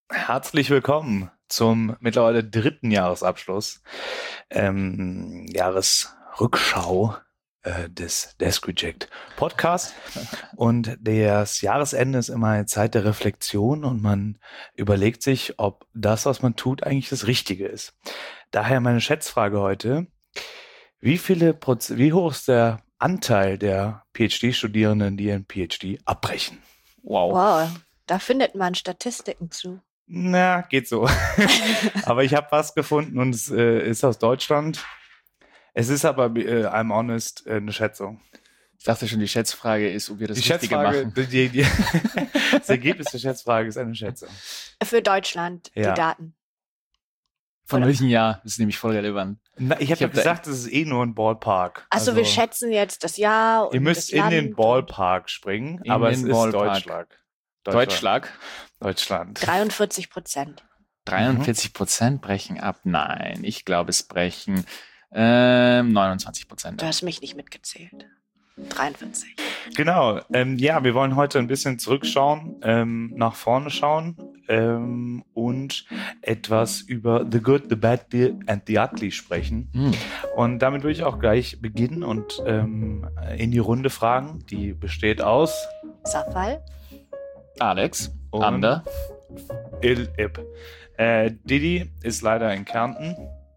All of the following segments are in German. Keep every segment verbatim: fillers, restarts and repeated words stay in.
Herzlich willkommen zum mittlerweile dritten Jahresabschluss, ähm, Jahresrückschau äh, des Desk Reject Podcast. Und das Jahresende ist immer eine Zeit der Reflexion und man überlegt sich, ob das, was man tut, eigentlich das Richtige ist. Daher meine Schätzfrage heute: Wie viele Proz- wie hoch ist der Anteil der PhD-Studierenden, die ihren PhD abbrechen? Wow. Wow, da findet man Statistiken zu. Na, geht so. Aber ich habe was gefunden und es äh, ist aus Deutschland. Es ist aber, äh, I'm honest, äh, eine Schätzung. Ich dachte schon, die Schätzfrage ist, ob wir das die Richtige Schätzfrage, machen. Die, die, das Ergebnis der Schätzfrage ist eine Schätzung. Für Deutschland, Ja. die Daten. Von Oder? welchem Jahr? Das ist nämlich voll relevant. Na, ich habe Ich ja hab da- gesagt, das ist eh nur ein Ballpark. Achso, wir schätzen jetzt das Jahr und Ihr müsst das in Land den Ballpark springen, In aber den es ist Ballpark. Deutschland. Deutschland. Deutschland. dreiundvierzig Prozent. dreiundvierzig Prozent brechen ab. Nein, ich glaube, es brechen ähm, neunundzwanzig Prozent Du ab. hast mich nicht mitgezählt. dreiundvierzig. Genau. Ähm, ja, wir wollen heute ein bisschen zurückschauen, ähm, nach vorne schauen ähm, und etwas über The Good, The Bad the and the Ugly sprechen. Hm. Und damit würde ich auch gleich beginnen und ähm, in die Runde fragen. Die besteht aus Safal? Alex, Und- Ander. Il Ib. Äh, Didi ist leider in Kärnten.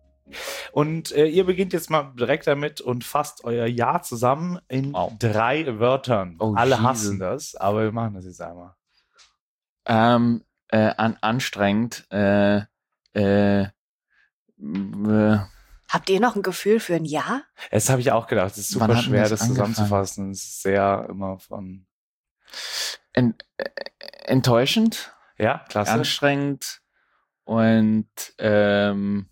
Und äh, ihr beginnt jetzt mal direkt damit und fasst euer Ja zusammen in Wow. drei Wörtern. Oh, Alle Jesus. hassen das, aber wir machen das jetzt einmal. Ähm, äh, an, anstrengend. Äh, äh, äh, Habt ihr noch ein Gefühl für ein Jahr? Das habe ich auch gedacht. Es ist Wann super hat denn schwer, das das angefangen? zusammenzufassen. Es ist sehr immer von. ent, äh, enttäuschend, Ja, klasse. anstrengend und ähm,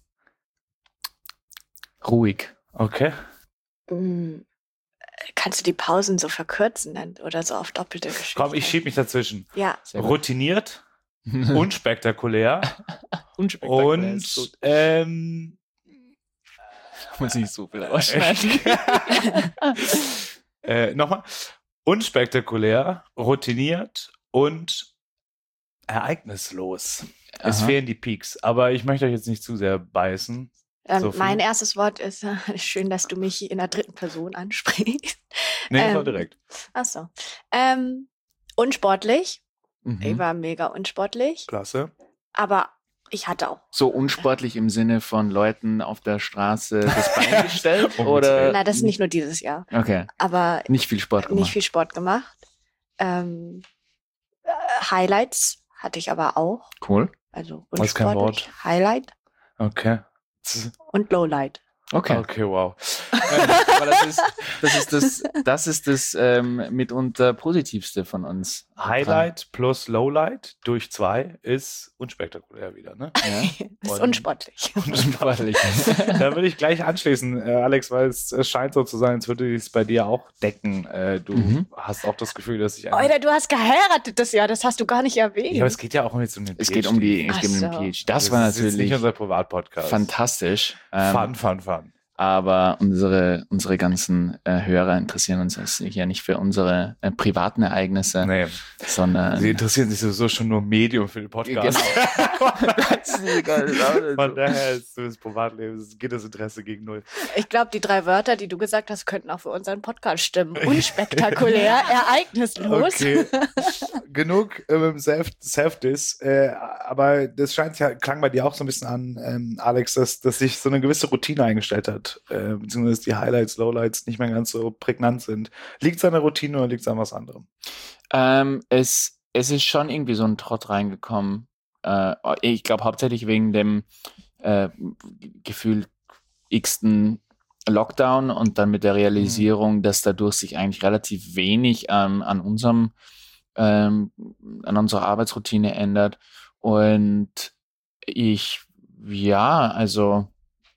ruhig. Okay. Hm, Kannst du die Pausen so verkürzen dann oder so auf doppelte Geschwindigkeit? Komm, ich schieb mich dazwischen. Ja, Sehr gut. Routiniert, unspektakulär Unspektakulär ist und gut. ähm, Muss nicht so viel rausschneiden. äh, nochmal. Unspektakulär, routiniert und ereignislos. Es Aha. fehlen die Peaks, aber ich möchte euch jetzt nicht zu sehr beißen. ähm, Sophie? mein erstes Wort ist, äh, schön, dass du mich in der dritten Person ansprichst. Nee, das war Ähm, direkt. Achso. Ähm, unsportlich. Ich Mhm. war mega unsportlich. Klasse. Aber ich hatte auch. So unsportlich im Sinne von Leuten auf der Straße das Bein gestellt? Umgedreht. Oder? Na, das ist nicht nur dieses Jahr. Okay, Aber nicht viel Sport gemacht. nicht viel Sport gemacht. Ähm, äh, Highlights hatte ich aber auch. Cool. Also Das ist kein unsportlich, Wort. Highlight Okay. Z- und Lowlight. Okay. Okay, wow. Ähm, aber das ist das, ist das, das, ist das ähm, mitunter Positivste von uns. Highlight plus Lowlight durch zwei ist unspektakulär wieder, ne? Ja. Das ist Und- unsportlich. Unsportlich. Da würde ich gleich anschließen, äh, Alex, weil es, es scheint so zu sein, als würde es bei dir auch decken. Äh, du Mhm. hast auch das Gefühl, dass ich eigentlich... Alter, du hast geheiratet das Jahr, das hast du gar nicht erwähnt. Ja, aber es geht ja auch um jetzt um den Es geht um die, es Ach geht um den so. PhD. Das war ist jetzt nicht natürlich unser Privatpodcast. fantastisch. Ähm, Fun, fun, fun. Aber unsere, unsere ganzen äh, Hörer interessieren uns jetzt ja nicht für unsere äh, privaten Ereignisse, Nee, sondern sie interessieren sich sowieso schon nur Medium für den Podcast. Genau. Das ist egal. Von daher ist das Privatleben, es geht das Interesse gegen null. Ich glaube, die drei Wörter, die du gesagt hast, könnten auch für unseren Podcast stimmen. Unspektakulär, ereignislos. Okay, genug ähm, Self, Self-Diss, äh, aber das scheint ja, klang bei dir auch so ein bisschen an, ähm, Alex, dass, dass sich so eine gewisse Routine eingestellt hat, äh, beziehungsweise die Highlights, Lowlights nicht mehr ganz so prägnant sind. Liegt es an der Routine oder liegt es an was anderem? Ähm, es, es ist schon irgendwie so ein Trott reingekommen. Äh, ich glaube hauptsächlich wegen dem äh, Gefühl x-ten Lockdown und dann mit der Realisierung, dass dadurch sich eigentlich relativ wenig ähm, an unserem ähm, an unserer Arbeitsroutine ändert. Und ich, ja, also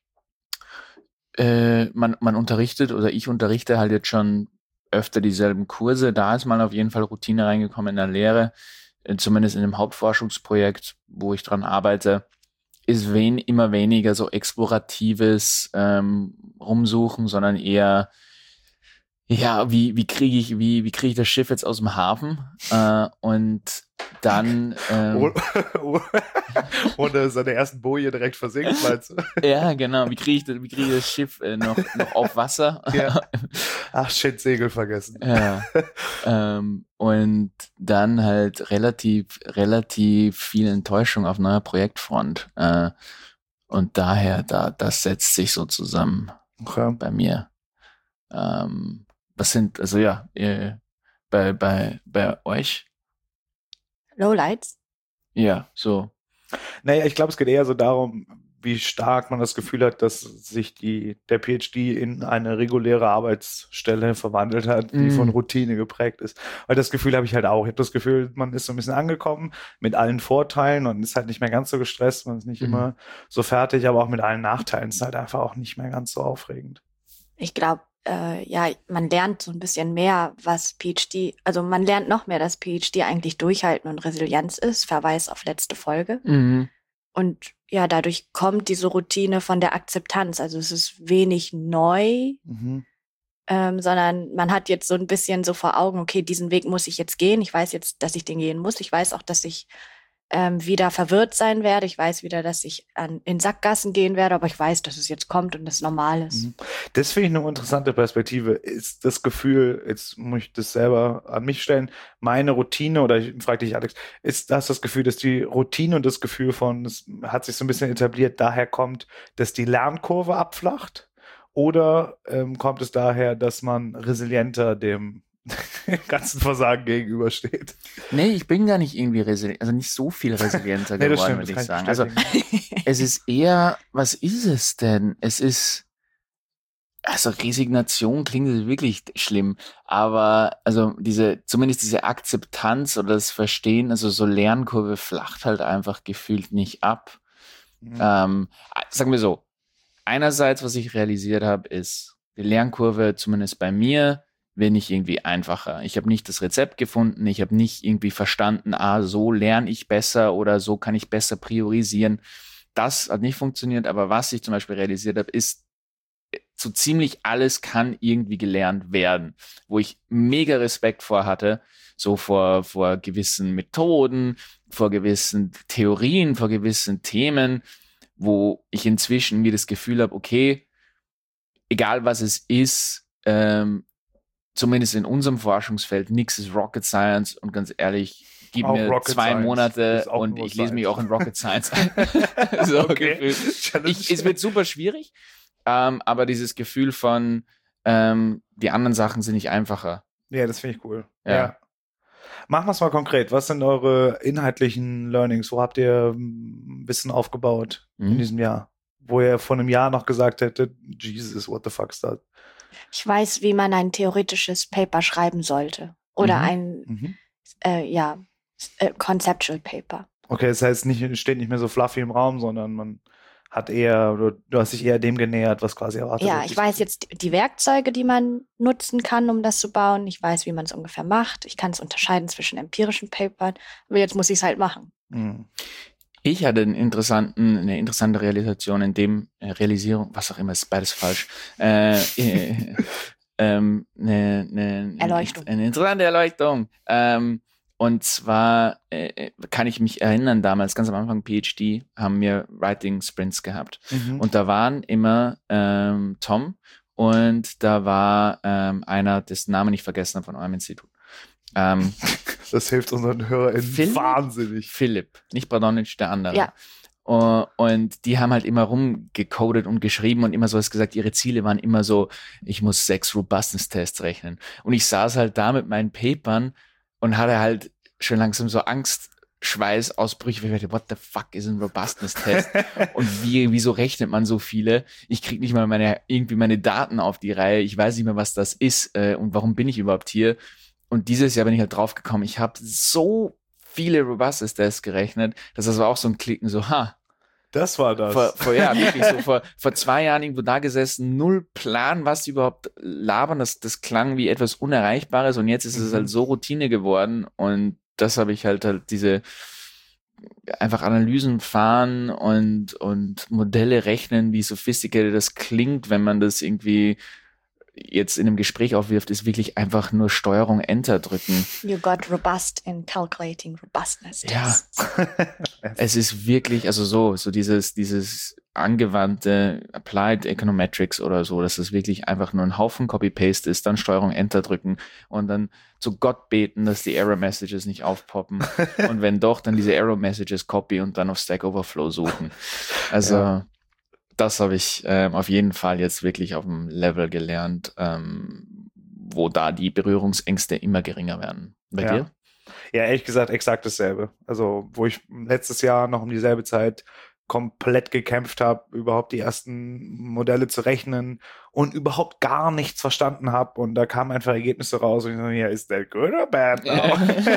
äh, man, man unterrichtet oder ich unterrichte halt jetzt schon öfter dieselben Kurse. Da ist mal auf jeden Fall Routine reingekommen in der Lehre, äh, zumindest in dem Hauptforschungsprojekt, wo ich dran arbeite, ist wen, immer weniger so exploratives ähm, Rumsuchen, sondern eher, ja, wie, wie kriege ich, wie, wie kriege ich das Schiff jetzt aus dem Hafen? Äh, und dann ähm, ohne seine ersten Boje direkt versinkt, meinst du? ja, genau. Wie kriege ich, das- wie kriege ich das Schiff äh, noch, noch auf Wasser? Ja. Ach shit, Segel vergessen. Ja. ähm, und dann halt relativ, relativ viel Enttäuschung auf neuer Projektfront. Äh, und daher, da, das setzt sich so zusammen Okay. bei mir. Ähm, was sind, also ja, äh, bei, bei, bei euch? Lowlights? Ja, so. Naja, ich glaube, es geht eher so darum, wie stark man das Gefühl hat, dass sich die, der PhD in eine reguläre Arbeitsstelle verwandelt hat, die Mm. von Routine geprägt ist. Weil das Gefühl habe ich halt auch. Ich habe das Gefühl, man ist so ein bisschen angekommen mit allen Vorteilen und ist halt nicht mehr ganz so gestresst, man ist nicht Mhm. immer so fertig, aber auch mit allen Nachteilen ist halt einfach auch nicht mehr ganz so aufregend. Ich glaube, äh, ja, man lernt so ein bisschen mehr, was PhD, also man lernt noch mehr, dass PhD eigentlich Durchhalten und Resilienz ist. Verweis auf letzte Folge. Mhm. Und ja, dadurch kommt diese Routine von der Akzeptanz. Also es ist wenig neu, Mhm. ähm, sondern man hat jetzt so ein bisschen so vor Augen, okay, diesen Weg muss ich jetzt gehen. Ich weiß jetzt, dass ich den gehen muss. Ich weiß auch, dass ich ähm, wieder verwirrt sein werde. Ich weiß wieder, dass ich an, in Sackgassen gehen werde, aber ich weiß, dass es jetzt kommt und das normal ist. Mhm. Das finde ich eine interessante Perspektive. Ist das Gefühl, jetzt muss ich das selber an mich stellen, meine Routine, oder ich frage dich, Alex, ist das das Gefühl, dass die Routine und das Gefühl von, es hat sich so ein bisschen etabliert, daher kommt, dass die Lernkurve abflacht? Oder ähm, kommt es daher, dass man resilienter dem ganzen Versagen gegenübersteht? Nee, ich bin gar nicht irgendwie resilient, also nicht so viel resilienter Nee, das geworden, stimmt, würde das ich kann sagen. Also bestätigen. es ist eher, was ist es denn? Es ist, also Resignation klingt wirklich schlimm, aber also diese, zumindest diese Akzeptanz oder das Verstehen, also so Lernkurve flacht halt einfach gefühlt nicht ab. Mhm. Ähm, sagen wir so, einerseits, was ich realisiert habe, ist, die Lernkurve, zumindest bei mir, wird nicht irgendwie einfacher. Ich habe nicht das Rezept gefunden, ich habe nicht irgendwie verstanden, ah, so lerne ich besser oder so kann ich besser priorisieren. Das hat nicht funktioniert, aber was ich zum Beispiel realisiert habe, ist, so ziemlich alles kann irgendwie gelernt werden, wo ich mega Respekt vor hatte, so vor, vor gewissen Methoden, vor gewissen Theorien, vor gewissen Themen, wo ich inzwischen mir das Gefühl habe, okay, egal was es ist, ähm, zumindest in unserem Forschungsfeld, nichts ist Rocket Science und ganz ehrlich, gib Auch mir Rocket zwei Science Monate ist auch und nur ich lese mich Science. auch in Rocket Science ein. so Okay. gefühlt. Challenge. Ich, es wird super schwierig, ähm, aber dieses Gefühl von, ähm, die anderen Sachen sind nicht einfacher. Ja, das finde ich cool. Ja. Ja. Machen wir es mal konkret. Was sind eure inhaltlichen Learnings? Wo habt ihr ähm, Wissen aufgebaut in Mhm. diesem Jahr? Wo ihr vor einem Jahr noch gesagt hättet, Jesus, what the fuck is that? Ich weiß, wie man ein theoretisches Paper schreiben sollte. Oder Mhm. ein, Mhm. äh, ja, äh, Conceptual Paper. Okay, das heißt, nicht, steht nicht mehr so fluffy im Raum, sondern man hat eher, oder du hast dich eher dem genähert, was quasi erwartet Ja, wird. ich weiß jetzt die- die Werkzeuge, die man nutzen kann, um das zu bauen. Ich weiß, wie man es ungefähr macht. Ich kann es unterscheiden zwischen empirischen Papern. Aber jetzt muss ich es halt machen. Mhm. Ich hatte einen interessanten, eine interessante Realisation in dem, äh, Realisierung, was auch immer, ist beides falsch, äh, äh, ähm, eine, eine, Erleuchtung. Eine interessante Erleuchtung. Ähm, und zwar äh, kann ich mich erinnern, damals, ganz am Anfang PhD, haben wir Writing Sprints gehabt. Mhm. Und da waren immer ähm, Tom und da war ähm, einer, dessen Namen ich vergessen habe von eurem Institut. Ähm, Das hilft unseren HörerInnen Philipp? wahnsinnig. Philipp, nicht Bradonic, der andere. Ja. Uh, und die haben halt immer rumgecodet und geschrieben und immer so was gesagt, ihre Ziele waren immer so, ich muss sechs Robustness-Tests rechnen. Und ich saß halt da mit meinen Papern und hatte halt schon langsam so Angstschweißausbrüche, weil ich dachte, what the fuck ist ein Robustness-Test? Und wie, wieso rechnet man so viele? Ich krieg nicht mal meine, irgendwie meine Daten auf die Reihe. Ich weiß nicht mehr, was das ist äh, und warum bin ich überhaupt hier? Und dieses Jahr bin ich halt draufgekommen, ich habe so viele Robustness-Tests gerechnet, dass das war auch so ein Klicken, so, ha. Das war das. Vor, vor, ja, wirklich so, vor, vor zwei Jahren irgendwo da gesessen, null Plan, was die überhaupt labern, das, das klang wie etwas Unerreichbares und jetzt ist Mhm. es halt so Routine geworden und das habe ich halt halt diese einfach Analysen fahren und, und Modelle rechnen, wie sophisticated das klingt, wenn man das irgendwie jetzt in einem Gespräch aufwirft, ist wirklich einfach nur Steuerung Enter drücken. You got robust in calculating robustness tests. Ja. Es ist wirklich, also so, so dieses, dieses angewandte Applied Econometrics oder so, dass es wirklich einfach nur ein Haufen Copy-Paste ist, dann Steuerung Enter drücken und dann zu Gott beten, dass die Error-Messages nicht aufpoppen. Und wenn doch, dann diese Error-Messages copy und dann auf Stack Overflow suchen. Also ja. Das habe ich ähm, auf jeden Fall jetzt wirklich auf dem Level gelernt, ähm, wo da die Berührungsängste immer geringer werden. Bei ja. dir? Ja, ehrlich gesagt exakt dasselbe. Also wo ich letztes Jahr noch um dieselbe Zeit komplett gekämpft habe, überhaupt die ersten Modelle zu rechnen und überhaupt gar nichts verstanden habe und da kamen einfach Ergebnisse raus und ich so, ja, ist that good or bad now?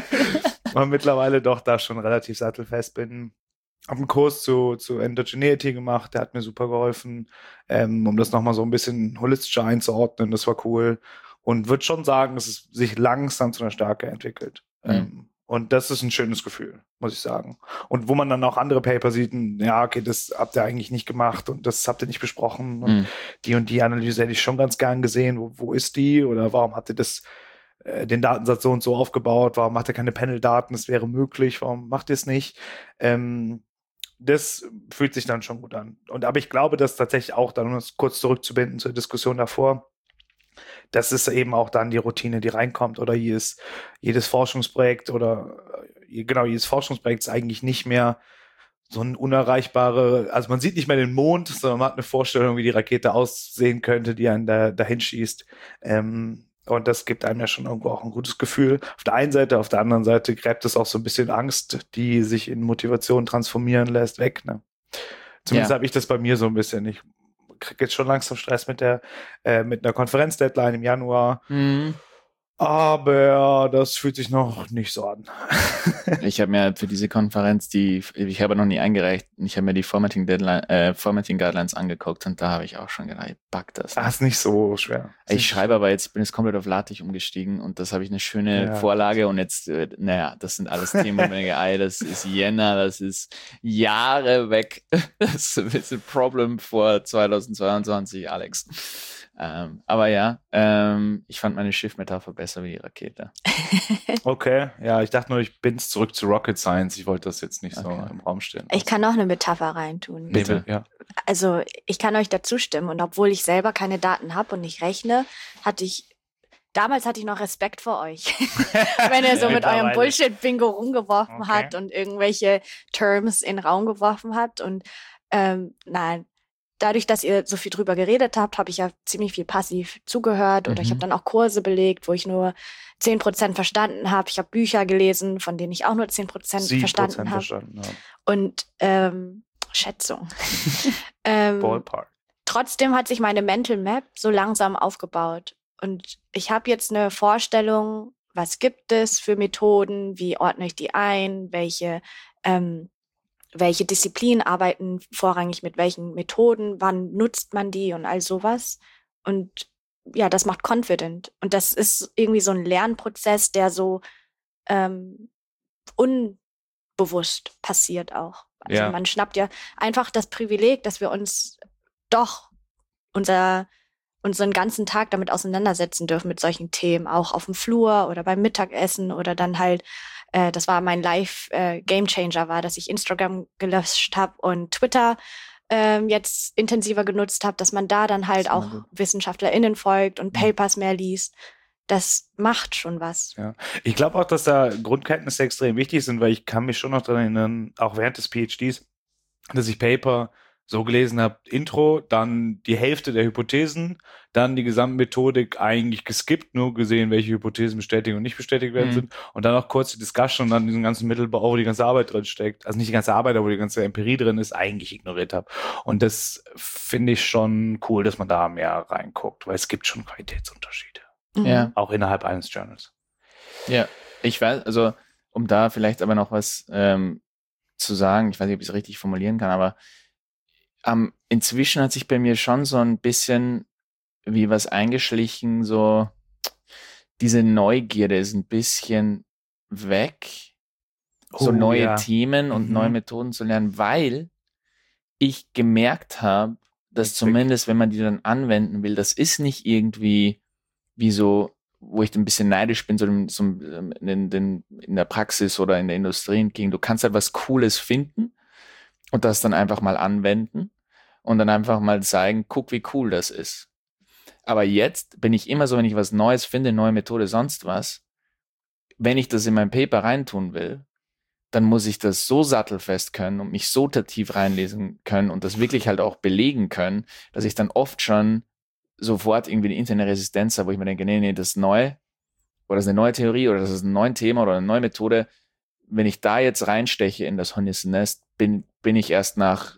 Und mittlerweile doch da schon relativ sattelfest bin. Habe einen Kurs zu, zu Endogeneity gemacht, der hat mir super geholfen, ähm, um das nochmal so ein bisschen holistischer einzuordnen, das war cool und würde schon sagen, dass es sich langsam zu einer Stärke entwickelt. Mhm. Ähm, und das ist ein schönes Gefühl, muss ich sagen. Und wo man dann auch andere Paper sieht, ja, okay, das habt ihr eigentlich nicht gemacht und das habt ihr nicht besprochen und mhm. die und die Analyse hätte ich schon ganz gern gesehen, wo, wo ist die oder warum habt ihr das den Datensatz so und so aufgebaut, warum macht ihr keine Panel-Daten, das wäre möglich, warum macht ihr es nicht? Ähm, das fühlt sich dann schon gut an. Und aber ich glaube, dass tatsächlich auch, dann um das kurz zurückzubinden zur Diskussion davor, das ist eben auch dann die Routine, die reinkommt oder jedes, jedes Forschungsprojekt oder genau, jedes Forschungsprojekt ist eigentlich nicht mehr so ein unerreichbare, also man sieht nicht mehr den Mond, sondern man hat eine Vorstellung, wie die Rakete aussehen könnte, die einen da, dahin schießt. Ähm, Und das gibt einem ja schon irgendwo auch ein gutes Gefühl. Auf der einen Seite, auf der anderen Seite gräbt es auch so ein bisschen Angst, die sich in Motivation transformieren lässt, weg. Ne? Zumindest ja. habe ich das bei mir so ein bisschen. Ich kriege jetzt schon langsam Stress mit der äh, mit einer Konferenz-Deadline im Januar. Mhm. Aber das fühlt sich noch nicht so an. Ich habe mir für diese Konferenz, die ich habe noch nie eingereicht, ich habe mir die Formatting Deadline, äh, Formatting Guidelines angeguckt und da habe ich auch schon gedacht, ich pack das. Das ist nicht so schwer. Ich nicht schreibe so. Aber jetzt, ich bin jetzt komplett auf LaTeX umgestiegen und das habe ich eine schöne ja. Vorlage und jetzt, äh, naja, das sind alles Themen, wo ich denke, ey, das ist Jänner, das ist Jahre weg. Das ist ein Problem vor zweitausendzweiundzwanzig, Alex. Ähm, aber ja, ähm, ich fand meine Schiffmetapher besser wie die Rakete. Okay, ja, ich dachte nur, ich bin's zurück zu Rocket Science. Ich wollte das jetzt nicht okay. so im Raum stellen. Ich kann noch eine Metapher reintun. Bitte, ja. Also ich kann euch dazu stimmen und obwohl ich selber keine Daten habe und nicht rechne, hatte ich, damals hatte ich noch Respekt vor euch. Wenn ihr so mit eurem Bullshit-Bingo rumgeworfen okay. habt und irgendwelche Terms in den Raum geworfen habt und ähm, nein, dadurch, dass ihr so viel drüber geredet habt, habe ich ja ziemlich viel passiv zugehört oder mhm. ich habe dann auch Kurse belegt, wo ich nur zehn Prozent verstanden habe. Ich habe Bücher gelesen, von denen ich auch nur zehn Prozent verstanden habe. Ja. Und ähm, Schätzung. ähm, Ballpark. Trotzdem hat sich meine Mental Map so langsam aufgebaut. Und ich habe jetzt eine Vorstellung, was gibt es für Methoden, wie ordne ich die ein, welche ähm, welche Disziplinen arbeiten vorrangig mit welchen Methoden, wann nutzt man die und all sowas. Und ja, das macht confident. Und das ist irgendwie so ein Lernprozess, der so ähm, unbewusst passiert auch. Also ja. man schnappt ja einfach das Privileg, dass wir uns doch unser, unseren ganzen Tag damit auseinandersetzen dürfen mit solchen Themen, auch auf dem Flur oder beim Mittagessen oder dann halt das war mein Live-Game-Changer, äh, war, dass ich Instagram gelöscht habe und Twitter ähm, jetzt intensiver genutzt habe, dass man da dann halt auch gut. WissenschaftlerInnen folgt und Papers mehr liest. Das macht schon was. Ja. Ich glaube auch, dass da Grundkenntnisse extrem wichtig sind, weil ich kann mich schon noch daran erinnern, auch während des PhDs, dass ich Paper so gelesen habe, Intro, dann die Hälfte der Hypothesen, dann die gesamte Methodik eigentlich geskippt, nur gesehen, welche Hypothesen bestätigt und nicht bestätigt werden mhm. sind und dann noch kurz die Discussion und dann diesen ganzen Mittelbau, wo die ganze Arbeit drin steckt, also nicht die ganze Arbeit, aber wo die ganze Empirie drin ist, eigentlich ignoriert habe. Und das finde ich schon cool, dass man da mehr reinguckt, weil es gibt schon Qualitätsunterschiede. Mhm. Ja. Auch innerhalb eines Journals. Ja, ich weiß, also um da vielleicht aber noch was ähm, zu sagen, ich weiß nicht, ob ich es richtig formulieren kann, aber Um, inzwischen hat sich bei mir schon so ein bisschen wie was eingeschlichen, so diese Neugierde ist ein bisschen weg, so oh, neue ja. Themen und mhm. neue Methoden zu lernen, weil ich gemerkt habe, dass zumindest, wenn man die dann anwenden will, das ist nicht irgendwie wie so, wo ich ein bisschen neidisch bin, so, in, so in, in, in der Praxis oder in der Industrie entgegen. Du kannst halt was Cooles finden und das dann einfach mal anwenden und dann einfach mal zeigen, guck, wie cool das ist. Aber jetzt bin ich immer so, wenn ich was Neues finde, neue Methode, sonst was, wenn ich das in mein Paper reintun will, dann muss ich das so sattelfest können und mich so tief reinlesen können und das wirklich halt auch belegen können, dass ich dann oft schon sofort irgendwie eine interne Resistenz habe, wo ich mir denke, nee, nee, das ist neu oder das ist eine neue Theorie oder das ist ein neues Thema oder eine neue Methode. Wenn ich da jetzt reinsteche in das Hornissennest, bin, bin ich erst nach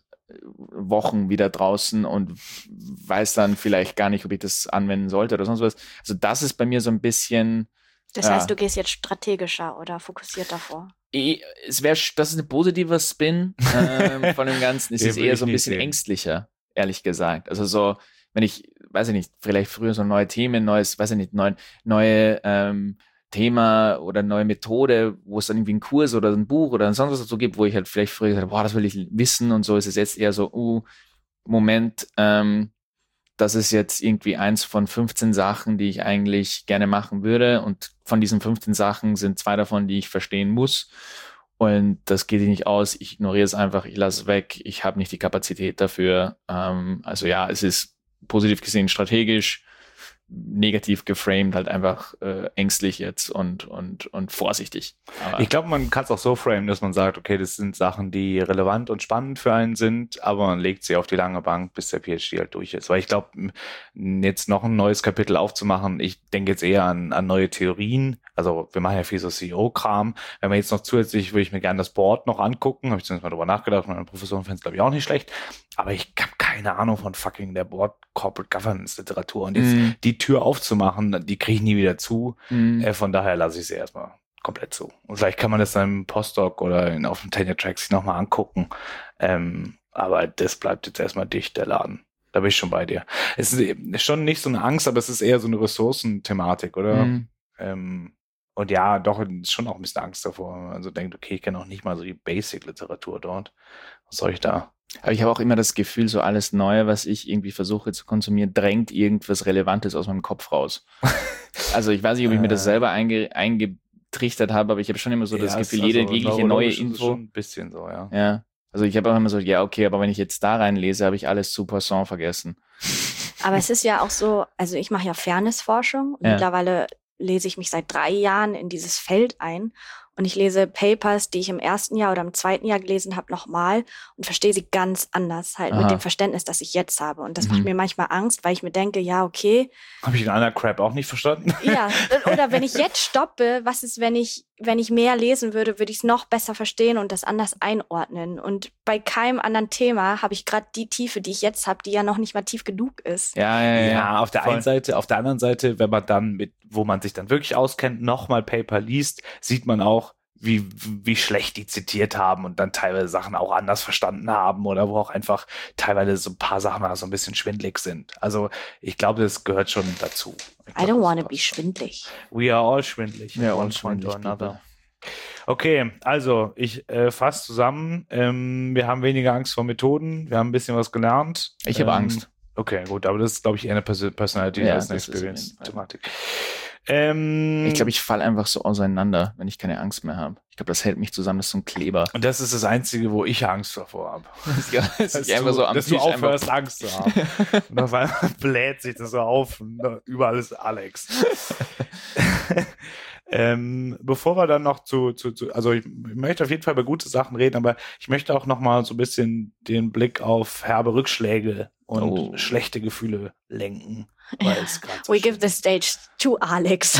Wochen wieder draußen und weiß dann vielleicht gar nicht, ob ich das anwenden sollte oder sonst was. Also das ist bei mir so ein bisschen... Das ja, heißt, du gehst jetzt strategischer oder fokussierter vor? Es wäre, das ist ein positiver Spin ähm, von dem Ganzen. Es ist eher so ein bisschen sehen. ängstlicher, ehrlich gesagt. Also so, wenn ich, weiß ich nicht, vielleicht früher so neue Themen, neues, weiß ich nicht, neue, neue ähm, Thema oder neue Methode, wo es dann irgendwie einen Kurs oder ein Buch oder sonst was so gibt, wo ich halt vielleicht früher gesagt habe, boah, das will ich wissen und so, ist es jetzt eher so, uh, Moment, ähm, das ist jetzt irgendwie eins von fünfzehn Sachen, die ich eigentlich gerne machen würde. Und von diesen fünfzehn Sachen sind zwei davon, die ich verstehen muss. Und das geht nicht aus. Ich ignoriere es einfach. Ich lasse es weg. Ich habe nicht die Kapazität dafür. Ähm, also ja, es ist positiv gesehen strategisch, negativ geframed, halt einfach äh, ängstlich jetzt und und und vorsichtig. Aber ich glaube, man kann es auch so framen, dass man sagt, okay, das sind Sachen, die relevant und spannend für einen sind, aber man legt sie auf die lange Bank, bis der PhD halt durch ist. Weil ich glaube, jetzt noch ein neues Kapitel aufzumachen, ich denke jetzt eher an, an neue Theorien. Also wir machen ja viel so C E O-Kram. Wenn man jetzt noch zusätzlich, würde ich mir gerne das Board noch angucken, habe ich zumindest mal drüber nachgedacht, meine Professoren fänden es, glaube ich, auch nicht schlecht. Aber ich habe keine Ahnung von fucking der Board Corporate Governance Literatur. Und jetzt mm. die Tür aufzumachen, die kriege ich nie wieder zu. Mm. Äh, von daher lasse ich sie erstmal komplett zu. Und vielleicht kann man das dann im Postdoc oder in, auf dem Tenure-Track sich nochmal angucken. Ähm, aber das bleibt jetzt erstmal dicht, der Laden. Da bin ich schon bei dir. Es ist schon nicht so eine Angst, aber es ist eher so eine Ressourcenthematik, oder? Mm. Ähm, und ja, doch, ist schon auch ein bisschen Angst davor. Also denkt, okay, ich kenne auch nicht mal so die Basic-Literatur dort. Was soll ich da? Aber ich habe auch immer das Gefühl, so alles Neue, was ich irgendwie versuche zu konsumieren, drängt irgendwas Relevantes aus meinem Kopf raus. Also ich weiß nicht, ob ich mir das selber einge, eingetrichtert habe, aber ich habe schon immer so ja, das Gefühl, jede also, jegliche neue Info. Schon ein bisschen so, ja. Ja. Also ich habe auch immer so, ja, okay, aber wenn ich jetzt da reinlese, habe ich alles zu Poisson vergessen. Aber es ist ja auch so, also ich mache ja Fairness-Forschung und ja. mittlerweile lese ich mich seit drei Jahren in dieses Feld ein. Und ich lese Papers, die ich im ersten Jahr oder im zweiten Jahr gelesen habe, nochmal und verstehe sie ganz anders, halt Aha. mit dem Verständnis, das ich jetzt habe. Und das mhm. macht mir manchmal Angst, weil ich mir denke, ja, okay. Habe ich den anderen Crap auch nicht verstanden? Ja, oder wenn ich jetzt stoppe, was ist, wenn ich, wenn ich mehr lesen würde, würde ich es noch besser verstehen und das anders einordnen. Und bei keinem anderen Thema habe ich gerade die Tiefe, die ich jetzt habe, die ja noch nicht mal tief genug ist. Ja, ja, ja. ja auf der Voll. einen Seite, auf der anderen Seite, wenn man dann mit, wo man sich dann wirklich auskennt, nochmal Paper liest, sieht man auch, wie wie schlecht die zitiert haben und dann teilweise Sachen auch anders verstanden haben oder wo auch einfach teilweise so ein paar Sachen so ein bisschen schwindlig sind. Also ich glaube, das gehört schon dazu. I don't want to be schwindlig. We are all schwindlig. Ja, all schwindlig. Okay, also ich äh, fasse zusammen. Ähm, wir haben weniger Angst vor Methoden. Wir haben ein bisschen was gelernt. Ich habe ähm, Angst. Okay, gut, aber das ist, glaube ich, eher eine Pers- Personality ja, als eine Experience-Thematik. Ähm, ich glaube, ich falle einfach so auseinander, wenn ich keine Angst mehr habe. Ich glaube, das hält mich zusammen, das ist so ein Kleber. Und das ist das Einzige, wo ich Angst davor habe. Ja, dass dass, du, so dass du aufhörst, Angst zu haben. Und auf einmal bläht sich das so auf und überall ist Alex. ähm, bevor wir dann noch zu, zu, zu also ich, ich möchte auf jeden Fall über gute Sachen reden, aber ich möchte auch noch mal so ein bisschen den Blick auf herbe Rückschläge und oh. schlechte Gefühle lenken. Weil es so We give the stage to Alex.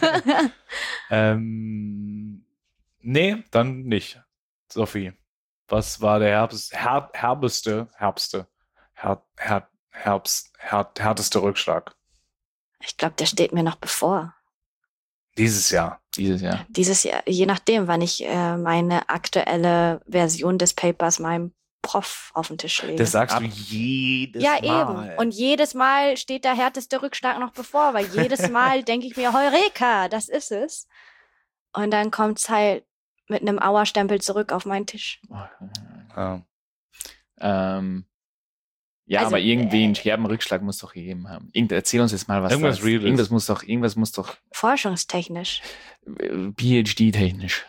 ähm, nee, dann nicht. Sophie, was war der Herbst, her, herbeste, herbste, her, her, Herbst, her, härteste Rückschlag? Ich glaube, der steht mir noch bevor. Dieses Jahr. Dieses Jahr. Dieses Jahr, je nachdem, wann ich äh, meine aktuelle Version des Papers meinem Prof auf den Tisch lege. Das sagst du jedes ja, Mal. Ja, eben. Und jedes Mal steht der härteste Rückschlag noch bevor, weil jedes Mal denke ich mir, Heureka, das ist es. Und dann kommt es halt mit einem Auerstempel zurück auf meinen Tisch. Ja. Ähm, Ja, Also, aber irgendwie äh, einen Scherbenrückschlag muss doch gegeben haben. Irgend, erzähl uns jetzt mal was. Irgendwas da- Reales. Irgendwas muss doch, irgendwas muss doch forschungstechnisch. äh, P H D-technisch.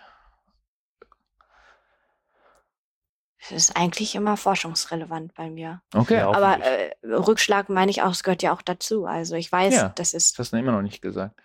Das ist eigentlich immer forschungsrelevant bei mir. Okay. Ja, Aber hoffentlich. äh, Rückschlag meine ich auch, es gehört ja auch dazu. Also ich weiß, Ja. das ist, Das hast du immer noch nicht gesagt.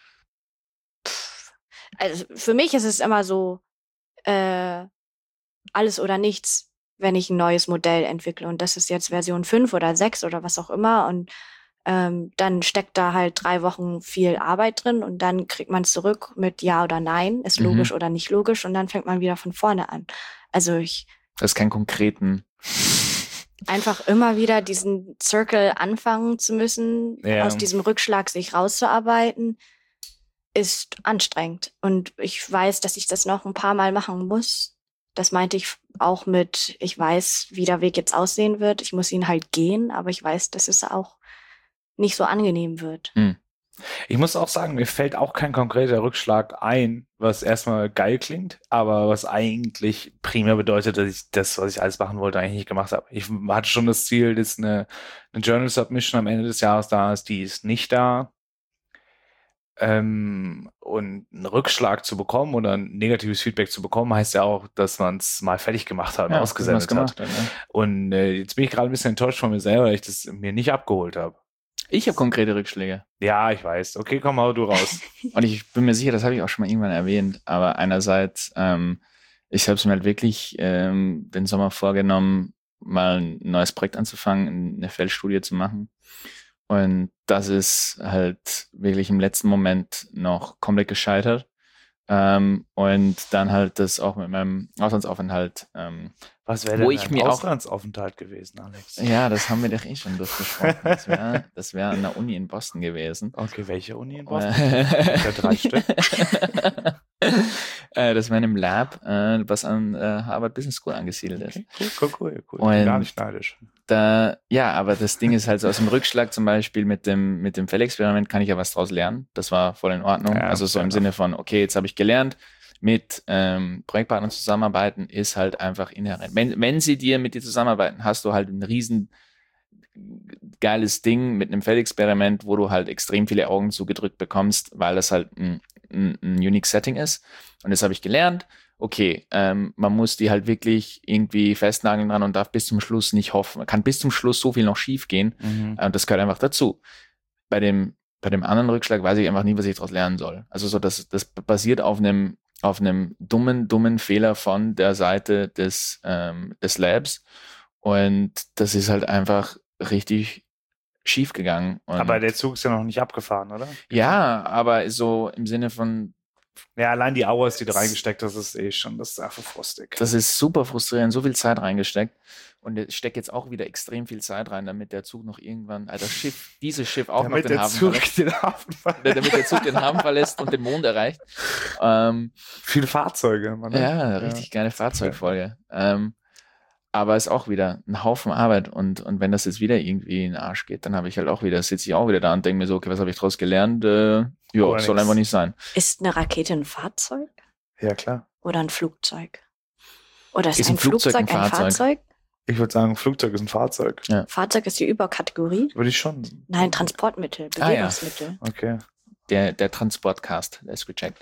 also für mich ist es immer so, äh, alles oder nichts, wenn ich ein neues Modell entwickle. Und das ist jetzt Version fünf oder sechs oder was auch immer. Und ähm, dann steckt da halt drei Wochen viel Arbeit drin und dann kriegt man es zurück mit Ja oder Nein, ist Mhm. logisch oder nicht logisch und dann fängt man wieder von vorne an. Also ich Das ist kein konkreten. einfach immer wieder diesen Circle anfangen zu müssen, Ja. aus diesem Rückschlag sich rauszuarbeiten, ist anstrengend. Und ich weiß, dass ich das noch ein paar Mal machen muss. Das meinte ich auch mit, ich weiß, wie der Weg jetzt aussehen wird. Ich muss ihn halt gehen, aber ich weiß, dass es auch nicht so angenehm wird. Hm. Ich muss auch sagen, mir fällt auch kein konkreter Rückschlag ein, was erstmal geil klingt, aber was eigentlich primär bedeutet, dass ich das, was ich alles machen wollte, eigentlich nicht gemacht habe. Ich hatte schon das Ziel, dass eine, eine Journal Submission am Ende des Jahres da ist, die ist nicht da. Ähm, und einen Rückschlag zu bekommen oder ein negatives Feedback zu bekommen, heißt ja auch, dass man es mal fertig gemacht hat und Ja, ausgesendet dass man es hat. gemacht hat, ja. Und äh, jetzt bin ich gerade ein bisschen enttäuscht von mir selber, weil ich das mir nicht abgeholt habe. Ich habe konkrete Rückschläge. Ja, ich weiß. Okay, komm, hau du raus. Und ich bin mir sicher, das habe ich auch schon mal irgendwann erwähnt, aber einerseits, ähm, ich habe es mir halt wirklich ähm, den Sommer vorgenommen, mal ein neues Projekt anzufangen, eine Feldstudie zu machen. Und das ist halt wirklich im letzten Moment noch komplett gescheitert. Ähm, und dann halt das auch mit meinem Auslandsaufenthalt. Ähm, Was wäre Wo denn ich ein mir auch- Auslandsaufenthalt gewesen, Alex? ja, das haben wir doch eh schon durchgesprochen. Das wäre das wär an der Uni in Boston gewesen. Okay, welche Uni in Boston? Äh, Ja, drei Stück. äh, das war in einem Lab, äh, was an äh, Harvard Business School angesiedelt ist. Okay, cool, cool, cool. cool. Und- Bin gar nicht neidisch. Da, ja, aber das Ding ist halt so, aus dem Rückschlag zum Beispiel mit dem, mit dem Feldexperiment kann ich ja was draus lernen. Das war voll in Ordnung. Ja, also so fair im enough. Sinne von, okay, jetzt habe ich gelernt, mit ähm, Projektpartnern zusammenarbeiten ist halt einfach inhärent. Wenn, wenn sie dir mit dir zusammenarbeiten, hast du halt ein riesen geiles Ding mit einem Feldexperiment, wo du halt extrem viele Augen zugedrückt bekommst, weil das halt ein, ein, ein unique Setting ist. Und das habe ich gelernt. Okay, ähm, man muss die halt wirklich irgendwie festnageln dran und darf bis zum Schluss nicht hoffen. Man kann bis zum Schluss so viel noch schief gehen. Mhm. Und das gehört einfach dazu. Bei dem, bei dem anderen Rückschlag weiß ich einfach nie, was ich daraus lernen soll. Also so, das, das basiert auf einem, auf einem dummen, dummen Fehler von der Seite des, ähm, des Labs. Und das ist halt einfach richtig schief gegangen. Und Aber der Zug ist ja noch nicht abgefahren, oder? ja, aber so im Sinne von, Ja, allein die Hours, die du reingesteckt hast, ist eh schon, das ist einfach frustig. das ist super frustrierend, so viel Zeit reingesteckt. Und ich stecke jetzt auch wieder extrem viel Zeit rein, damit der Zug noch irgendwann, also das Schiff, dieses Schiff auch Damit noch den der Hafen Zug verlässt. den Hafen verlässt. Damit der Zug den Hafen verlässt und den Mond erreicht. Ähm, Viele Fahrzeuge. Man, ne? ja, richtig geile Fahrzeugfolge. Ähm, aber ist auch wieder ein Haufen Arbeit. Und, und wenn das jetzt wieder irgendwie in den Arsch geht, dann habe ich halt auch wieder, sitze ich auch wieder da und denke mir so, okay, was habe ich daraus gelernt? Äh, jo, Oder soll nix. einfach nicht sein. Ist eine Rakete ein Fahrzeug Ja, klar. oder ein Flugzeug? Oder ist, Ist ein, ein Flugzeug Flugzeug ein ein Fahrzeug? Fahrzeug? Ich würde sagen, Flugzeug ist ein Fahrzeug. Fahrzeug ist die Überkategorie? Würde ich schon. Nein, Transportmittel, Ah, ja. Bewegungsmittel. Okay. Der, der Transportcast, der ist gecheckt.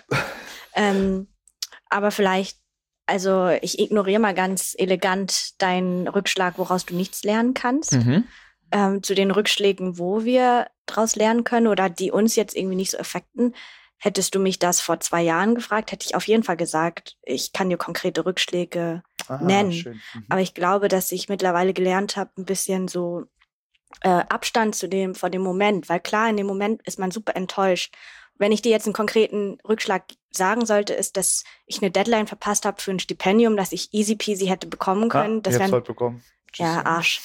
Ähm, aber vielleicht, also ich ignoriere mal ganz elegant deinen Rückschlag, woraus du nichts lernen kannst. Mhm. Ähm, zu den Rückschlägen, wo wir draus lernen können oder die uns jetzt irgendwie nicht so affekten. Hättest du mich das vor zwei Jahren gefragt, hätte ich auf jeden Fall gesagt, ich kann dir konkrete Rückschläge Aha, nennen. schön. Mhm. Aber ich glaube, dass ich mittlerweile gelernt habe, ein bisschen so äh, Abstand zu dem, vor dem Moment. Weil klar, in dem Moment ist man super enttäuscht. Wenn ich dir jetzt einen konkreten Rückschlag sagen sollte, ist, dass ich eine Deadline verpasst habe für ein Stipendium, das ich easy peasy hätte bekommen können. Ah, Das ich hab's wär, heute bekommen. ja, Arsch.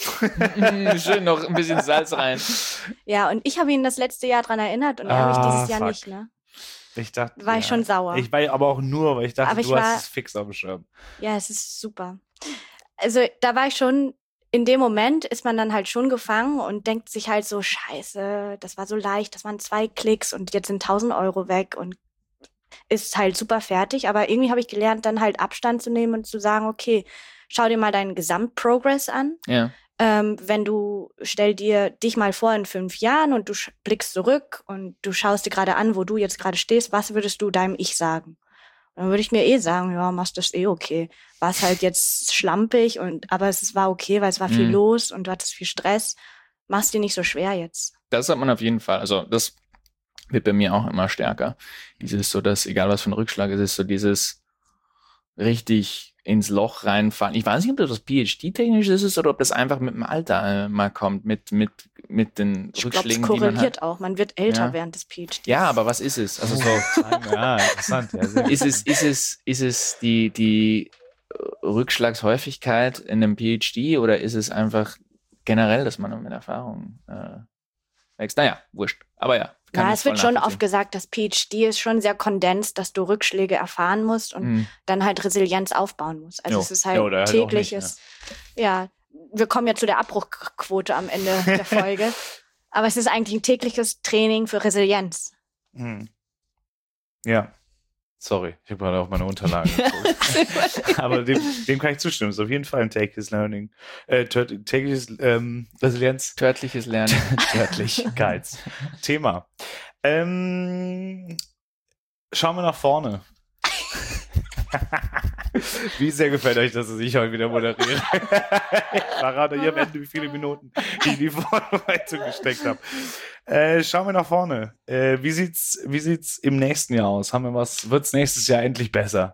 Schön noch ein bisschen Salz rein. Ja, und ich habe ihn das letzte Jahr dran erinnert und er mich Ah, dieses Jahr fuck. nicht, ne? Ich dachte, War ich schon sauer. Ich war aber auch nur, weil ich dachte, Aber ich du war- hast es fix auf dem Schirm. Ja, es ist super. Also da war ich schon, in dem Moment ist man dann halt schon gefangen und denkt sich halt so, scheiße, das war so leicht, das waren zwei Klicks und jetzt sind tausend Euro weg und ist halt super fertig. Aber irgendwie habe ich gelernt, dann halt Abstand zu nehmen und zu sagen, okay, schau dir mal deinen Gesamtprogress an. Ja. ähm, wenn du, stell dir dich mal vor in fünf Jahren und du sch- blickst zurück und du schaust dir gerade an, wo du jetzt gerade stehst, was würdest du deinem Ich sagen? Und dann würde ich mir eh sagen, ja, machst das eh okay. War es halt jetzt schlampig, und aber es war okay, weil es war viel Mhm. los und du hattest viel Stress. Mach's dir nicht so schwer jetzt. Das hat man auf jeden Fall. Also das wird bei mir auch immer stärker. Dieses so, dass egal was für ein Rückschlag es ist, so dieses richtig ins Loch reinfallen. Ich weiß nicht, ob das was P H D-technisch ist oder ob das einfach mit dem Alter äh, mal kommt, mit, mit, mit den Ich glaube, es Rückschlägen, die man korreliert hat. auch. Man wird älter Ja. während des P H Ds. Ja, aber was ist es? Also so, ja, interessant. Ja, sehr ist es, ist es, ist es die, die Rückschlagshäufigkeit in einem P H D oder ist es einfach generell, dass man mit Erfahrung äh, wächst? Naja, wurscht. Aber ja. kann Ja, ich es wird voll schon nachvollziehen. oft gesagt, das P H D ist schon sehr kondensiert, dass du Rückschläge erfahren musst und Mhm. dann halt Resilienz aufbauen musst. Also Jo. es ist halt Ja, oder halt auch tägliches. Ja, wir kommen ja zu der Abbruchquote am Ende der Folge. Aber es ist eigentlich ein tägliches Training für Resilienz. Hm. Ja. Sorry, ich habe gerade auf meine Unterlagen geguckt. Aber dem, dem kann ich zustimmen. Das ist auf jeden Fall ein tägliches Learning. Äh, tört- tägliches ähm, Resilienz. Törtliches Lernen. Törtlichkeits. Thema. Ähm, schauen wir nach vorne. Wie sehr gefällt euch, dass ich heute wieder moderiere? Ich verrate hier am Ende, wie viele Minuten ich in die Vorbereitung gesteckt habe. Äh, schauen wir nach vorne. Äh, wie sieht's, wie sieht's im nächsten Jahr aus? Haben wir was? Wird's nächstes Jahr endlich besser?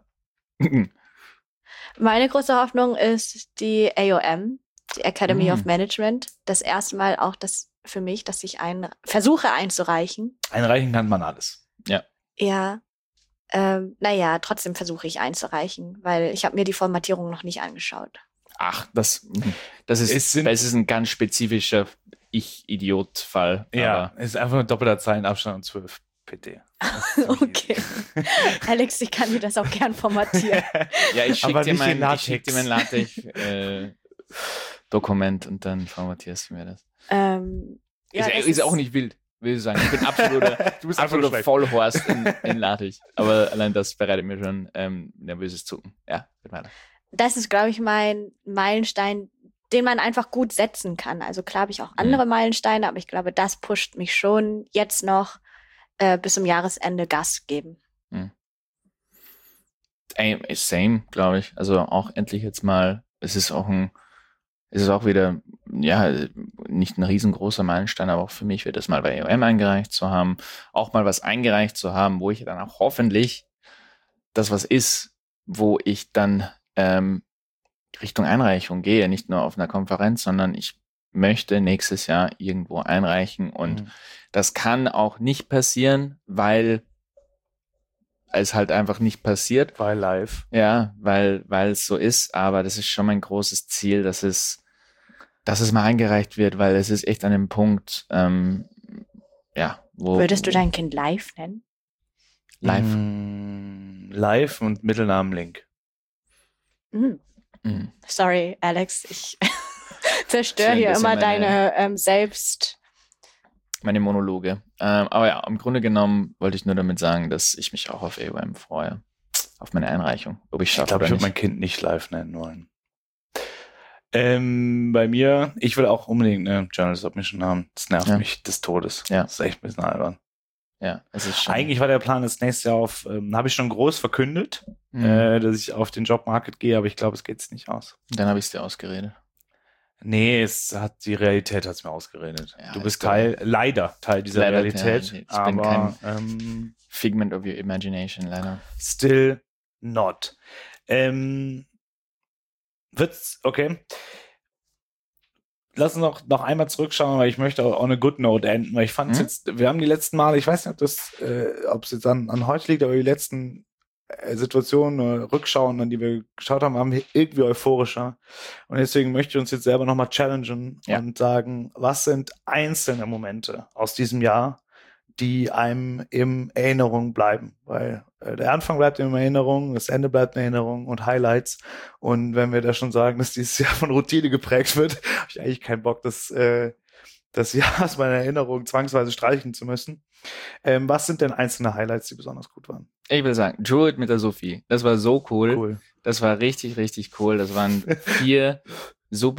Meine große Hoffnung ist die A O M, die Academy Mm. of Management. Das erste Mal auch das für mich, dass ich ein versuche einzureichen. Einreichen kann man alles. Ja, ähm, naja, trotzdem versuche ich einzureichen, weil ich habe mir die Formatierung noch nicht angeschaut. Ach, das, das ist, Es sind- das ist ein ganz spezifischer Ich-Idiot-Fall. Ja, es ist einfach ein doppelter Zeilenabstand und zwölf P T. Das ist so Okay. Alex, ich kann dir das auch gern formatieren. Aber, ja, ich Aber schicke dir, nicht in mein- ich schick dir mein Latex. LaTeX-Dokument und dann formatierst du mir das. ähm, ja, ist, das ist auch nicht wild, will ich sagen. Ich bin absoluter, Du bist absoluter absolut Vollhorst in, in LaTeX. Aber allein das bereitet mir schon ähm, nervöses Zucken. Ja, geht weiter. Das ist, glaube ich, mein Meilenstein, den man einfach gut setzen kann. Also klar habe ich auch andere Meilensteine, aber ich glaube, das pusht mich schon jetzt noch äh, bis zum Jahresende Gas geben. Ey, same, glaube ich. Also auch endlich jetzt mal, es ist auch ein, es ist auch wieder, ja, nicht ein riesengroßer Meilenstein, aber auch für mich wird es mal bei A O M eingereicht zu haben, auch mal was eingereicht zu haben, wo ich dann auch hoffentlich das was ist, wo ich dann ähm, Richtung Einreichung gehe, nicht nur auf einer Konferenz, sondern ich möchte nächstes Jahr irgendwo einreichen und Mhm. das kann auch nicht passieren, weil es halt einfach nicht passiert. Bei live. Ja, weil, weil es so ist, aber das ist schon mein großes Ziel, dass es, dass es mal eingereicht wird, weil es ist echt an dem Punkt, ähm, ja, wo. Würdest du dein Kind live nennen? Live? Mm, live und Mittelnamen Link. Hm. Mhm. Sorry, Alex, ich zerstöre Schön, hier dass ihr immer meine- deine ähm, selbst. Meine Monologe. Ähm, aber ja, im Grunde genommen wollte ich nur damit sagen, dass ich mich auch auf A O M freue. Auf meine Einreichung. Ob ich Ich schaffe glaube, oder ich würde mein nicht. Kind nicht live nennen wollen. Ähm, bei mir, ich will auch unbedingt eine Journal Submission haben. Das nervt Ja. mich des Todes. Ja. Das ist echt ein bisschen albern. Ja, es ist schon. Eigentlich war der Plan, das nächste Jahr auf, ähm, habe ich schon groß verkündet, Mhm. äh, dass ich auf den Jobmarket gehe, aber ich glaube, es geht es nicht aus. Dann habe ich es dir ausgeredet. Nee, es hat, die Realität hat es mir ausgeredet. Ja, du bist ist doch- Teil, leider Teil dieser Leider, Realität, ja, ich bin aber ähm, Figment of your imagination, leider. still not. Ähm, wird's, okay. Lass uns noch, noch einmal zurückschauen, weil ich möchte auch on a good note enden, weil ich fand es Mhm. jetzt, wir haben die letzten Male, ich weiß nicht, ob das, äh, ob es jetzt an, an heute liegt, aber die letzten äh, Situationen oder Rückschauen, an die wir geschaut haben, haben wir irgendwie euphorischer. Und deswegen möchte ich uns jetzt selber nochmal challengen Ja. und sagen, was sind einzelne Momente aus diesem Jahr, die einem in Erinnerung bleiben, weil äh, der Anfang bleibt in Erinnerung, das Ende bleibt in Erinnerung und Highlights. Und wenn wir da schon sagen, dass dieses Jahr von Routine geprägt wird, habe ich eigentlich keinen Bock, das, äh, das Jahr aus meiner Erinnerung zwangsweise streichen zu müssen. Ähm, was sind denn einzelne Highlights, die besonders gut waren? Ich will sagen, Druid mit der Sophie. Das war so cool. Cool. Das war richtig, richtig cool. Das waren vier super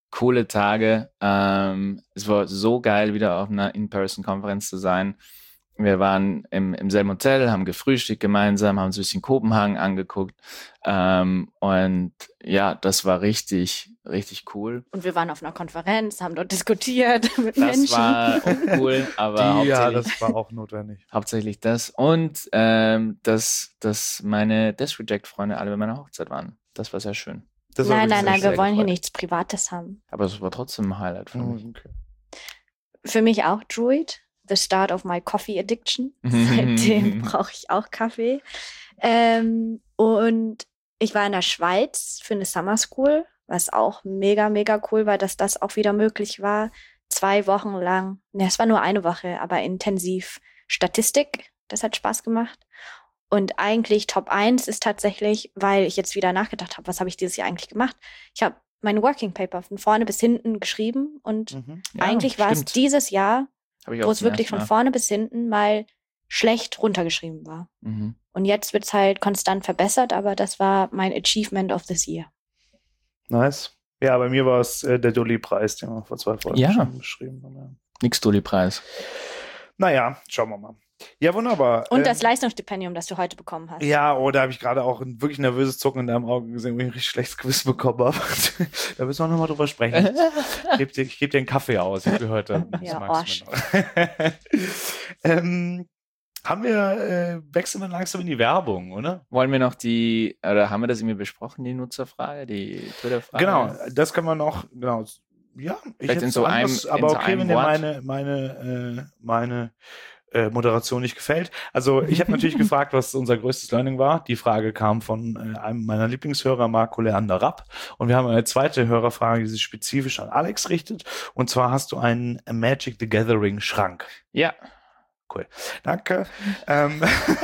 coole Tage. Ähm, es war so geil, wieder auf einer In-Person-Konferenz zu sein. Wir waren im, im selben Hotel, haben gefrühstückt gemeinsam, haben uns ein bisschen Kopenhagen angeguckt. Ähm, und ja, das war richtig, richtig cool. Und wir waren auf einer Konferenz, haben dort diskutiert mit Das Menschen. war auch cool, aber Die, ja, hauptsächlich, das war auch notwendig. hauptsächlich das. Und ähm, dass, dass meine Desk Reject-Freunde alle bei meiner Hochzeit waren. Das war sehr schön. Das war Nein, wirklich nein, nein, sehr wir wollen hier gefreut. nichts Privates haben. Aber es war trotzdem ein Highlight für mich. Mhm, okay. Für mich auch Druid, the start of my coffee addiction. Seitdem brauche ich auch Kaffee. Ähm, und ich war in der Schweiz für eine Summer School, was auch mega, mega cool war, dass das auch wieder möglich war. Zwei Wochen lang, ne, es war nur eine Woche, aber intensiv Statistik. Das hat Spaß gemacht. Und eigentlich Top eins ist tatsächlich, weil ich jetzt wieder nachgedacht habe, was habe ich dieses Jahr eigentlich gemacht? Ich habe mein Working Paper von vorne bis hinten geschrieben und Mhm. Ja, eigentlich war es stimmt. dieses Jahr, Hab ich auch wo es zum wirklich ersten von Mal. vorne bis hinten mal schlecht runtergeschrieben war. Mhm. Und jetzt wird es halt konstant verbessert, aber das war mein Achievement of this year. Nice. Ja, bei mir war es äh, der Dulli-Preis, den wir vor zwei Folgen Ja. schon beschrieben haben. Ja. Nix Dulli-Preis. Naja, schauen wir mal. Ja, wunderbar. Und Ähm, das Leistungsstipendium, das du heute bekommen hast. Ja, oh, da habe ich gerade auch ein wirklich nervöses Zucken in deinem Auge gesehen, wo ich ein richtig schlechtes Gewissen bekommen habe. Da müssen wir nochmal drüber sprechen. Ich gebe dir, ich geb dir einen Kaffee aus. Ich gehört dann. Ja, Arsch. ähm, haben wir, äh, wechseln wir langsam in die Werbung, oder? Wollen wir noch die, oder haben wir das irgendwie besprochen, die Nutzerfrage, die Twitter-Frage? Genau, das können wir noch, genau. Ja, ich Vielleicht hätte in so anderes, einem- aber in so okay, einem wenn dir Wort. meine, meine, äh, meine äh, Moderation nicht gefällt. Also ich habe natürlich gefragt, was unser größtes Learning war. Die Frage kam von äh, einem meiner Lieblingshörer, Marco Leander Rapp. Und wir haben eine zweite Hörerfrage, die sich spezifisch an Alex richtet. Und zwar hast du einen Magic the Gathering Schrank. Ja. Danke. ähm,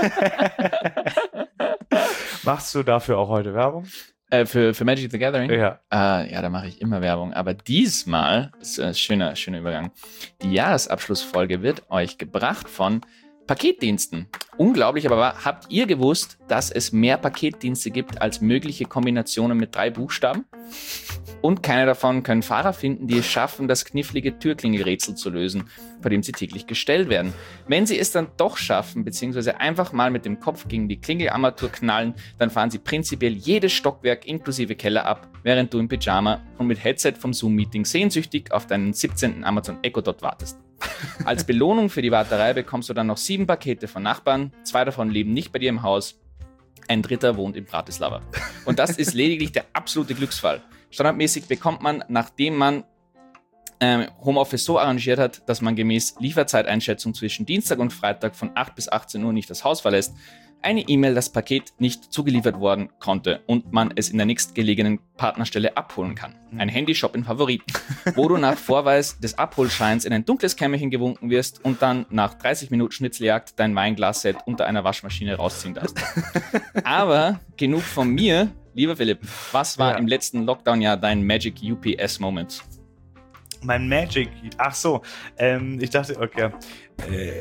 machst du dafür auch heute Werbung? Äh, für, für Magic the Gathering? Ja. Äh, ja, da mache ich immer Werbung. Aber diesmal, das ist ein schöner, schöner Übergang, die Jahresabschlussfolge wird euch gebracht von Paketdiensten. Unglaublich, aber wahr, habt ihr gewusst, dass es mehr Paketdienste gibt als mögliche Kombinationen mit drei Buchstaben? Und keine davon können Fahrer finden, die es schaffen, das knifflige Türklingelrätsel zu lösen, vor dem sie täglich gestellt werden. Wenn sie es dann doch schaffen, beziehungsweise einfach mal mit dem Kopf gegen die Klingelarmatur knallen, dann fahren sie prinzipiell jedes Stockwerk inklusive Keller ab, während du im Pyjama und mit Headset vom Zoom-Meeting sehnsüchtig auf deinen siebzehnten Amazon Echo Dot wartest. Als Belohnung für die Warterei bekommst du dann noch sieben Pakete von Nachbarn, zwei davon leben nicht bei dir im Haus, ein dritter wohnt in Bratislava. Und das ist lediglich der absolute Glücksfall. Standardmäßig bekommt man, nachdem man ähm, Homeoffice so arrangiert hat, dass man gemäß Lieferzeiteinschätzung zwischen Dienstag und Freitag von acht bis achtzehn Uhr nicht das Haus verlässt, eine E-Mail, das Paket nicht zugeliefert worden konnte und man es in der nächstgelegenen Partnerstelle abholen kann. Ein Handyshop in Favoriten, wo du nach Vorweis des Abholscheins in ein dunkles Kämmerchen gewunken wirst und dann nach dreißig Minuten Schnitzeljagd dein Weinglasset unter einer Waschmaschine rausziehen darfst. Aber genug von mir. Lieber Philipp, was war Ja. im letzten Lockdown-Jahr dein Magic U P S-Moment? Mein Magic. Ach so. Ähm, ich dachte, okay. Äh,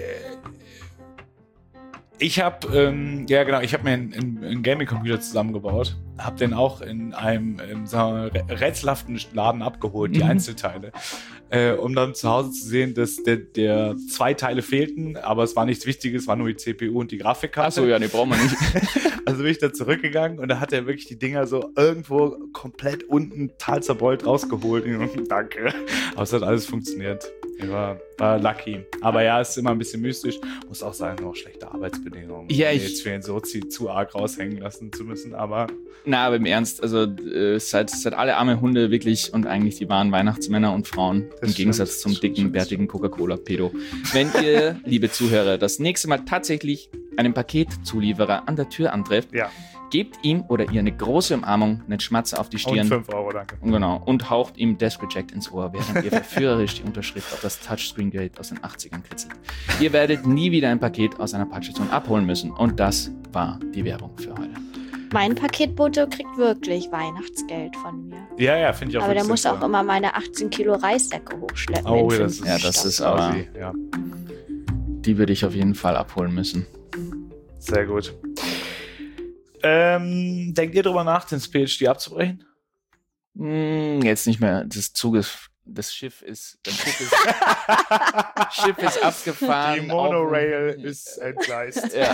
ich habe, ähm, ja genau, ich habe mir einen, einen, einen Gaming-Computer zusammengebaut. Habe den auch in einem, in, sagen wir, mal, rätselhaften Laden abgeholt, die Mhm. Einzelteile. Äh, um dann zu Hause zu sehen, dass der, der zwei Teile fehlten, aber es war nichts Wichtiges, es war nur die C P U und die Grafikkarte. Achso, ja, nee, brauchen wir nicht. Also bin ich da zurückgegangen und da hat er wirklich die Dinger so irgendwo komplett unten total zerbeult rausgeholt. Und danke. Aber es hat alles funktioniert. Ich war, war lucky. Aber ja, es ist immer ein bisschen mystisch. Muss auch sagen, noch schlechte Arbeitsbedingungen. Ja, um ich- jetzt für den Sozi zu arg raushängen lassen zu müssen. Aber Na, aber im Ernst, also äh, seit, seit alle arme Hunde wirklich und eigentlich die wahren Weihnachtsmänner und Frauen, Das im Gegensatz stimmt, zum das stimmt, dicken, das bärtigen Coca-Cola-Pedo. Wenn ihr, liebe Zuhörer, das nächste Mal tatsächlich einen Paketzulieferer an der Tür antrefft, ja, gebt ihm oder ihr eine große Umarmung, einen Schmatzer auf die und Stirn fünf Euro, danke. und, genau, und haucht ihm Desk Reject ins Ohr, während ihr verführerisch die Unterschrift auf das Touchscreen-Gerät aus den achtzigern kritzelt. Ihr werdet nie wieder ein Paket aus einer Packstation abholen müssen. Und das war die Werbung für heute. Mein Paketbote kriegt wirklich Weihnachtsgeld von mir. Ja, ja, finde ich auch Aber der wirklich muss auch sinnvoll. immer meine achtzehn Kilo Reissäcke hochschleppen. Oh, in das fünf ist, Ja, das Stock. ist aber- quasi, ja, Die würde ich auf jeden Fall abholen müssen. sehr gut. Ähm, denkt ihr darüber nach, den P H D abzubrechen? Hm, jetzt nicht mehr. Das Zug ist, das Schiff ist, das Schiff ist, Schiff ist abgefahren. Die Monorail auf, ist entgleist. Ja.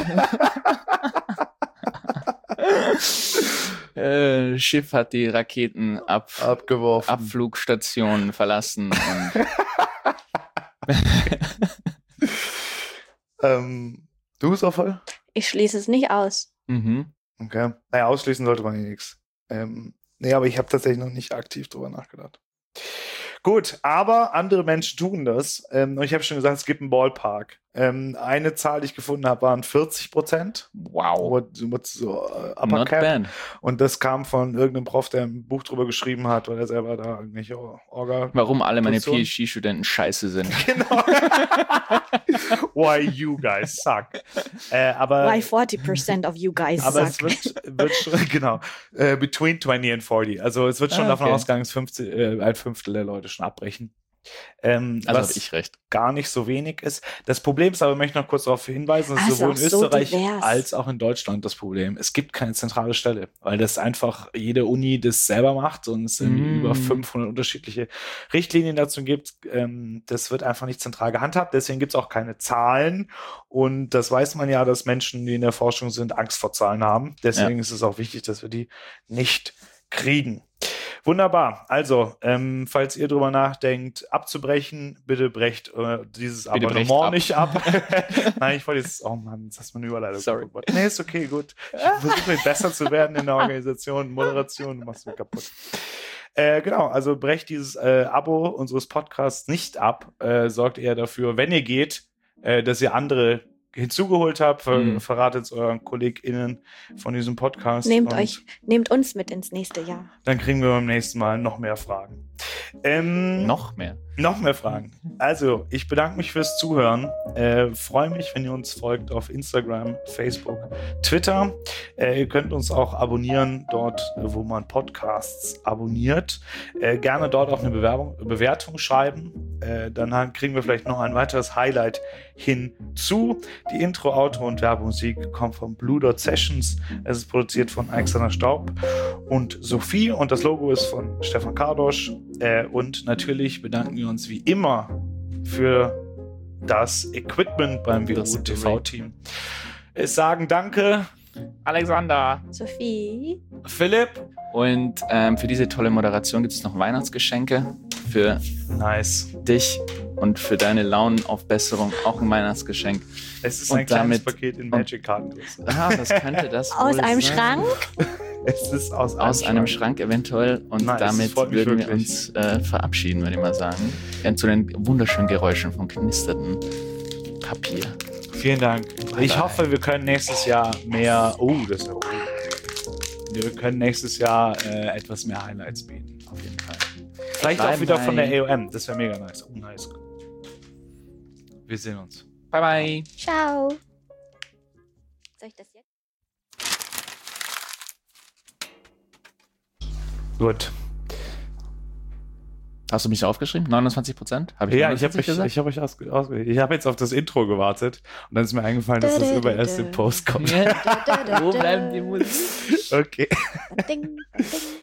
äh, Schiff hat die Raketen ab, abgeworfen, Abflugstationen verlassen. Und ähm, du bist auch voll? Ich schließe es nicht aus. Mhm. Okay. Naja, ausschließen sollte man hier nichts. Ähm, nee, aber ich habe tatsächlich noch nicht aktiv drüber nachgedacht. Gut, aber andere Menschen tun das. Ähm, und ich habe schon gesagt, es gibt einen Ballpark. Ähm, eine Zahl, die ich gefunden habe, waren vierzig Prozent. Wow. What, so, uh, Upper Not Cap. bad. Und das kam von irgendeinem Prof, der ein Buch drüber geschrieben hat, weil er selber da irgendwelche Orga. Warum alle meine Position. PhD-Studenten scheiße sind. Genau. Why you guys suck. Äh, aber, Why forty percent of you guys aber suck. es wird, wird schon, genau, äh, between twenty and forty. Also es wird schon ah, davon okay. ausgegangen, dass fünfzig, äh, ein Fünftel der Leute schon abbrechen. Ähm, Also was habe ich recht. gar nicht so wenig ist. Das Problem ist aber, ich möchte noch kurz darauf hinweisen, dass Ah, sowohl in ist auch so Österreich divers. als auch in Deutschland das Problem. Es gibt keine zentrale Stelle, weil das einfach jede Uni das selber macht und es irgendwie Mm. über fünfhundert unterschiedliche Richtlinien dazu gibt. Ähm, das wird einfach nicht zentral gehandhabt, deswegen gibt es auch keine Zahlen und das weiß man ja, dass Menschen, die in der Forschung sind, Angst vor Zahlen haben. Deswegen Ja. ist es auch wichtig, dass wir die nicht kriegen. Wunderbar. Also, ähm, falls ihr drüber nachdenkt, abzubrechen, bitte brecht äh, dieses Bitte brecht Abonnement ab. nicht ab. Nein, ich wollte jetzt, oh Mann, jetzt hast du eine Überleitung. Sorry. Kaputt. Nee, ist okay, gut. Ich versuche besser zu werden in der Organisation, Moderation, du machst mich kaputt. Äh, genau, also brecht dieses äh, Abo unseres Podcasts nicht ab. Äh, sorgt eher dafür, wenn ihr geht, äh, dass ihr andere hinzugeholt habt, ver Mhm. verratet es euren KollegInnen von diesem Podcast. Nehmt und euch, nehmt uns mit ins nächste Jahr. Dann kriegen wir beim nächsten Mal noch mehr Fragen. Ähm, Noch mehr. Noch mehr Fragen. Also, ich bedanke mich fürs Zuhören. Äh, freue mich, wenn ihr uns folgt auf Instagram, Facebook, Twitter. Äh, ihr könnt uns auch abonnieren, dort, wo man Podcasts abonniert. Äh, gerne dort auch eine Bewerbung, Bewertung schreiben. Äh, dann kriegen wir vielleicht noch ein weiteres Highlight hinzu. Die Intro, Outro und Werbemusik kommt von Blue Dot Sessions. Es ist produziert von Alexander Staub und Sophie und das Logo ist von Stefan Kardosch. Äh, und natürlich bedanken wir uns wie immer für das Equipment beim W U T V-Team. Es sagen Danke, Alexander. Sophie. Philipp. Und ähm, für diese tolle Moderation gibt es noch Weihnachtsgeschenke für Nice. dich und für deine Launenaufbesserung auch ein Weihnachtsgeschenk. Es ist Und ein kleines damit- Paket in Magic-Kartengröße. Ah, das könnte das Aus wohl einem sein. Schrank. Es ist aus einem, Aus einem Schrank eventuell. Und Nice, das damit freut mich würden wir wirklich. uns äh, verabschieden, würde ich mal sagen. Äh, zu den wunderschönen Geräuschen von knisterndem Papier. Vielen Dank. Ich Bye. hoffe, wir können nächstes Jahr mehr. Oh, das ist ja cool. Wir können nächstes Jahr äh, etwas mehr Highlights bieten. Auf jeden Fall. Vielleicht Bye, auch wieder bye. von der A O M. Das wäre mega nice. Oh, nice. Wir sehen uns. Bye, bye. Ciao. Soll ich das jetzt? Gut. Hast du mich aufgeschrieben? neunundzwanzig Prozent? Hab Ja, ich habe neunundzwanzig ich, ich hab euch ausge, ausge Ich habe jetzt auf das Intro gewartet und dann ist mir eingefallen, dass das über erst im Post kommt. Wo bleiben die Musik? Okay. Ding, ding.